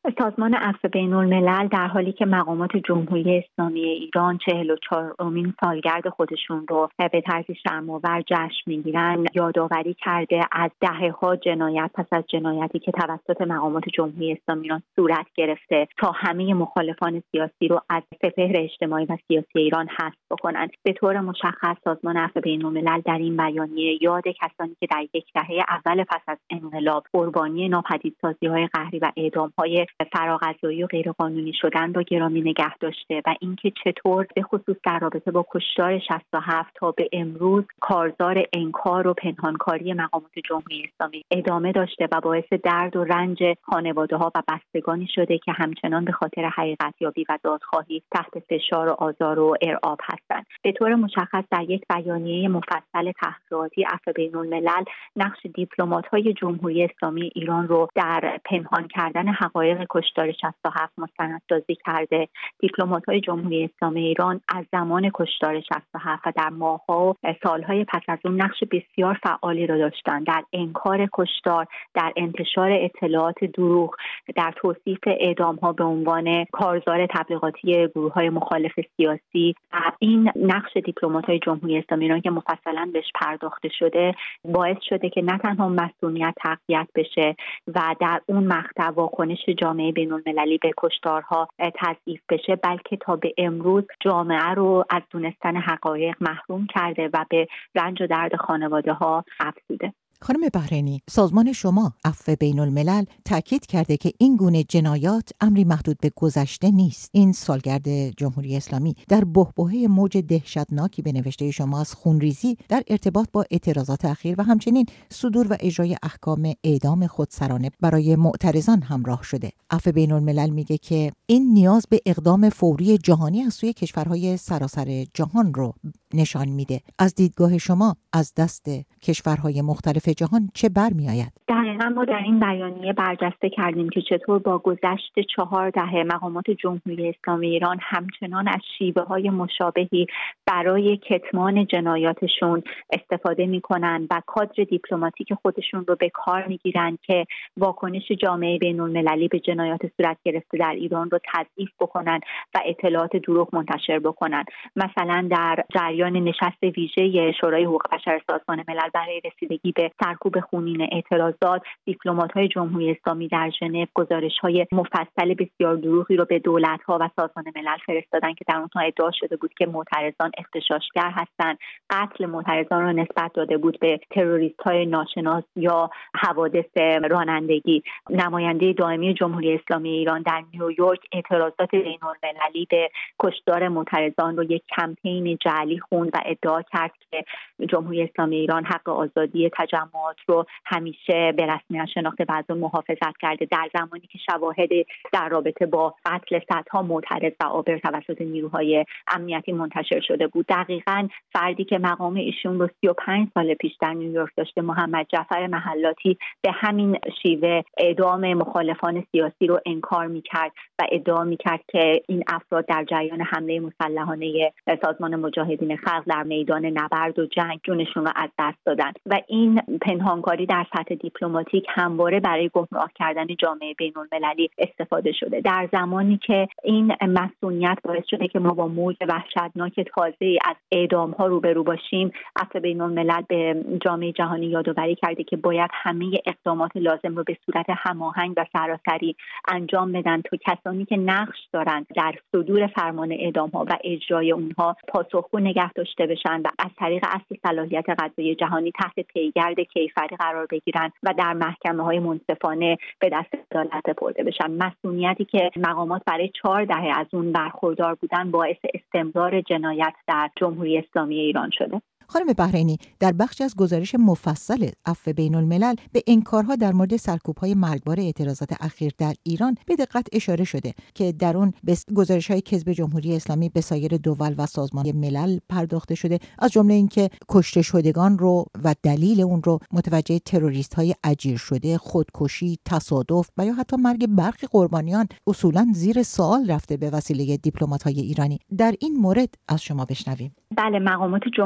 سازمان عفو بین‌الملل در حالی که مقامات جمهوری اسلامی ایران 44مین سالگرد خودشون رو به طرز شرم‌آور جشن می‌گیرن، یادآوری کرده از دهه‌ها جنایت پس از جنایتی که توسط مقامات جمهوری اسلامی ایران صورت گرفته تا همه مخالفان سیاسی رو از سپهر اجتماعی و سیاسی ایران حذف بکنن. به طور مشخص سازمان عفو بین‌الملل در این بیانیه یاد کسانی که در یک دهه اول پس از انقلاب قربانی ناپدیدسازی‌های قهری و اعدام‌های فراغذایی و غیرقانونی شدن را گرامی نگه داشته و اینکه چطور به خصوص در رابطه با کشتار 67 تا به امروز کارزار انکار و پنهانکاری مقامات جمهوری اسلامی ادامه داشته و باعث درد و رنج خانواده‌ها و بستگانی شده که همچنان به خاطر حقیقت‌یابی و دادخواهی تحت فشار و آزار و ارعاب هستند. به طور مشخص در یک بیانیه مفصل تحقیقاتی عفو بین‌الملل نقش دیپلمات‌های جمهوری اسلامی ایران رو در پنهان کردن حقایق کشتار 67 مستندسازی کرده. دیپلمات‌های جمهوری اسلامی ایران از زمان کشتار 67 و در ماه‌ها و سال‌های پس از اون نقش بسیار فعالی را داشتند در انکار کشتار، در انتشار اطلاعات دروغ، در توصیف اعدام‌ها به عنوان کارزار تبلیغاتی گروه‌های مخالف سیاسی. این نقش دیپلمات‌های جمهوری اسلامی ایران که مفصلاً بهش پرداخته شده باعث شده که نه تنها مسئولیت تقویت بشه و در اون مقطع واکنش جامعه بین‌المللی به کشتارها تضعیف بشه، بلکه تا به امروز جامعه رو از دونستن حقایق محروم کرده و به رنج و درد خانواده‌ها افزوده. خانم بحرینی، سازمان شما عفو بین‌الملل تاکید کرده که این گونه جنایات امری محدود به گذشته نیست. این سالگرد جمهوری اسلامی در بحبوحه موج دهشتناکی به نوشته شما از خونریزی در ارتباط با اعتراضات اخیر و همچنین صدور و اجرای احکام اعدام خودسرانه برای معترضان همراه شده. عفو بین‌الملل میگه که این نیاز به اقدام فوری جهانی از سوی کشورهای سراسر جهان رو نشان میده. از دیدگاه شما از دست کشورهای مختلف جهان چه برمیآید؟ دقیقاً ما در این بیانیه برجسته کردیم که چطور با گذشت 4 دهه مقامات جمهوری اسلامی ایران همچنان از شیوه‌های مشابهی برای کتمان جنایاتشون استفاده می‌کنند و کادر دیپلماتیک خودشون رو به کار می‌گیرند که واکنش جامعه بین‌المللی به جنایات صورت گرفته در ایران رو تضعیف بکنن و اطلاعات دروغ منتشر بکنن. مثلا در جریان نشست ویژه شورای حقوق بشر سازمان ملل برای رسیدگی به سرکوب خونین اعتراضات، دیپلمات‌های جمهوری اسلامی در ژنو گزارش‌های مفصل بسیار دروغی رو به دولت‌ها و سازمان ملل فرستادن که در اونها ادعا شده بود که معترضان اغتشاشگر هستند. قتل معترضان را نسبت داده بود به تروریست‌های ناشناس یا حوادث رانندگی. نماینده دائمی جمهوری اسلامی ایران در نیویورک اعتراضات بین‌المللی به کشتار معترضان رو یک کمپین جعلی خوند و ادعا کرد که جمهوری اسلامی ایران حق آزادی تجمعات رو همیشه به رسمیت شناخته و از اون محافظت کرده، در زمانی که شواهد در رابطه با قتل صدها معترض و عابر توسط نیروهای امنیتی منتشر شده بود. دقیقاً فردی که مقام ایشون رو 35 سال پیش در نیویورک داشته، محمد جعفر محلاتی، به همین شیوه اعدام مخالفان سیاسی رو انکار می‌کرد و ادعا می‌کرد که این افراد در جریان حمله مسلحانه سازمان مجاهدین خلق در میدان نبرد و جنگ جونشون رو از دست دادن و این پنهانکاری در سطح دیپلماتیک همواره برای گمراه کردن جامعه بین‌المللی استفاده شده. در زمانی که این مسئولیت باعث شده که ما با موج وحشتناک تازه‌ای از اعدام‌ها روبرو باشیم، عفو بین‌الملل به جامعه جهانی یادآوری کرده که باید همه اقدامات لازم رو به صورت هماهنگ و سراسری انجام بدن تا کسانی که نقش دارن در صدور فرمان اعدام‌ها و اجرای اونها پاسخگو نگه داشته بشن و از طریق اصل صلاحیت قضایی جهانی تحت پیگرد کیفری قرار بگیرن و در محکمه‌های منصفانه به دست عدالت سپرده بشن. مسئولیتی که مقامات برای 4 دهه از اون برخوردار بودن باعث استمرار جنایت در جمهوری اسلامی ایران شده. خانم بحرینی، در بخشی از گزارش مفصل عفو بین‌الملل به انکارها در مورد سرکوب‌های مرگبار اعتراضات اخیر در ایران به دقت اشاره شده که در اون به گزارش‌های کذب جمهوری اسلامی به سایر دول و سازمان ملل پرداخته شده، از جمله اینکه کشته شدگان رو و دلیل اون رو متوجه تروریست‌های اجیر شده، خودکشی، تصادف و یا حتی مرگ برخی قربانیان اصولاً زیر سوال رفته به وسیله دیپلمات‌های ایرانی. در این مورد از شما بشنویم. بله، مقامات جمهوری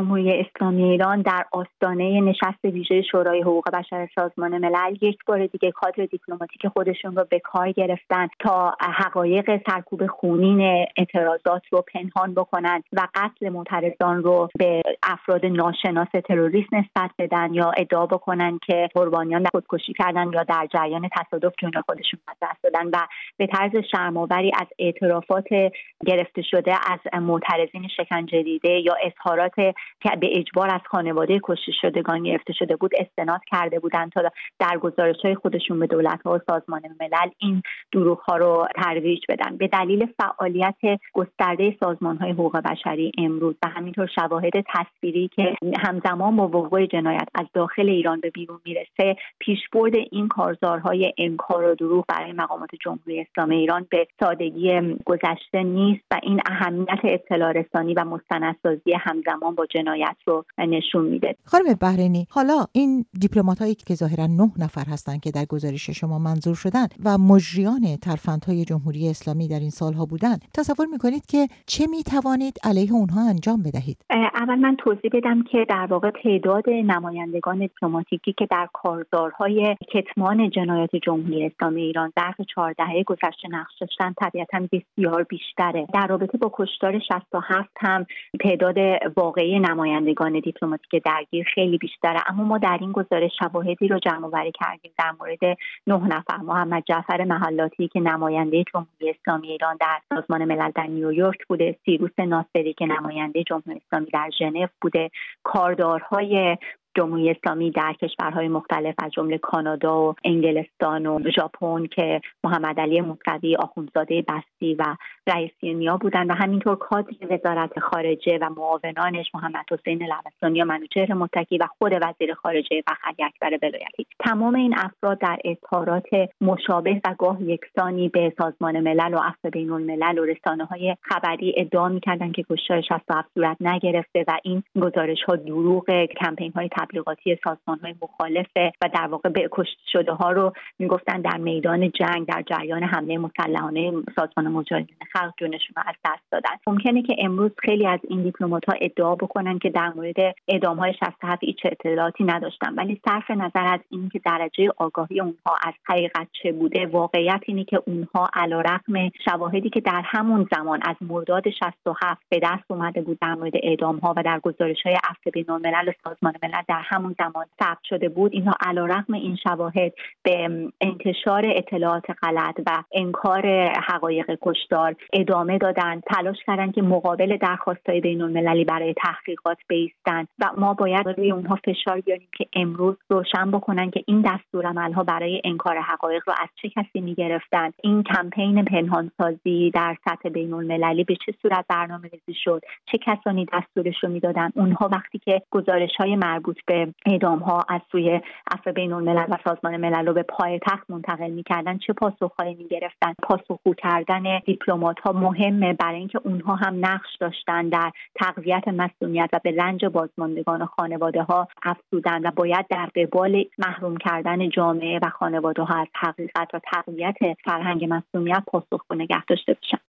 اسلامی ایران در آستانه نشست ویژه شورای حقوق بشر سازمان ملل یک بار دیگه کادر دیپلماتیک خودشون رو به کار گرفتن تا حقایق سرکوب خونین اعتراضات رو پنهان بکنن و قتل معترضان رو به افراد ناشناس تروریست نسبت بدن یا ادعا بکنن که قربانیان خودکشی کردن یا در جریان تصادف جون خودشون از دست دادن و به طرز شرم‌آوری از اعترافات گرفته شده از معترضین شکنجه دیده یا اظهارات که به اجبار از خانواده کشته شدگان گرفته شده بود استناد کرده بودند تا در گزارش‌های خودشون به دولت‌ها و سازمان ملل این دروغ‌ها رو ترویج بدن. به دلیل فعالیت گسترده سازمان‌های حقوق بشری امروز و همینطور شواهد تصویری که همزمان با وقوع جنایت از داخل ایران به بیرون میرسه، پیشبرد این کارزارهای انکار و دروغ برای مقامات جمهوری اسلامی ایران به سادگی گذشته نیست و این اهمیت اطلاع رسانی و مستندسازی همزمان با جنایت رو نشون میده. خانم بحرینی، حالا این دیپلمات‌هایی که ظاهراً 9 نفر هستند که در گزارش شما منظور شدن و مجریان ترفندهای جمهوری اسلامی در این سالها بودند، تصور می‌کنید که چه می‌توانید علیه اونها انجام بدهید؟ اول من توضیح بدم که در واقع تعداد نمایندگان دیپلماتیکی که در کارزارهای کتمان جنایات جمهوری اسلامی ایران ظرف 4 دهه گذشته نقش داشتن طبیعتاً بسیار بیشتره. در رابطه با کشتار 67 هم تعداد واقعی نمایندگان دیپلماتیک درگیر خیلی بیشتره، اما ما در این گزارش شواهدی رو جمع‌آوری کردیم در مورد 9 نفر: محمد جعفر محلاتی که نماینده جمهوری اسلامی ایران در سازمان ملل در نیویورک بوده، سیروس ناصری که نماینده جمهوری اسلامی در ژنو بوده، کاردارهای جمهوری اسلامی در کشورهای مختلف از جمله کانادا و انگلستان و ژاپن که محمد علی موسوی، آخوندزاده بستی و رئیسی نیا بودند و همینطور کادر وزارت خارجه و معاونانش محمد حسین لواسانی و منوچهر متکی و خود وزیر خارجه فخر اکبر ولایتی. تمام این افراد در اظهارات مشابه و گاه یکسانی به سازمان ملل و عفو بین الملل و رسانه‌های خبری ادعا می‌کردند که کشتار 67 صورت نگرفته و این گزارش‌ها دروغ، کمپین‌های تبلیغاتی سازمان‌های مخالفه و در واقع به کشته شده‌ها رو میگفتن در میدان جنگ در جریان حمله مسلحانه سازمان مجاهدین خلق جونشون رو از دست دادن. ممکنه که امروز خیلی از این دیپلمات‌ها ادعا بکنن که در مورد اعدام‌های 67 هیچ اطلاعاتی نداشتن، ولی صرف نظر از این که درجه آگاهی اونها از حقیقت چه بوده، واقعیت اینه که اونها علیرغم شواهدی که در همون زمان از مرداد 67 به دست اومده بود در مورد اعدام‌ها و در گزارش‌های عفو بین‌الملل سازمان ملل در همون زمان ثبت شده بود، اینها علیرغم این شواهد به انتشار اطلاعات غلط و انکار حقایق کشتار ادامه دادن، تلاش کردن که مقابل درخواست‌های بین‌المللی برای تحقیقات بایستن و ما باید روی اونها فشار بیاریم که امروز روشن بکنن که این دستورالعمل‌ها برای انکار حقایق رو از چه کسی می‌گرفتن، این کمپین پنهانسازی در سطح بین‌المللی به چه صورت برنامه‌ریزی شد، چه کسانی دستورش رو می‌دادن. اونها وقتی که گزارش‌های مربوط به اعدام‌ها از سوی عفو بین‌الملل و سازمان ملل رو به پایتخت منتقل می‌کردن چه پاسخ‌هایی می‌گرفتن. پاسخگو کردن دیپلمات‌ها مهمه برای اینکه اونها هم نقش داشتن در تقویت مسئولیت و به رنج بازماندگان و خانواده‌ها افزودن و باید در قبال محروم کردن جامعه و خانواده‌ها از حقیقت و تقویت فرهنگ مسئولیت پاسخگو نگه داشته باشن.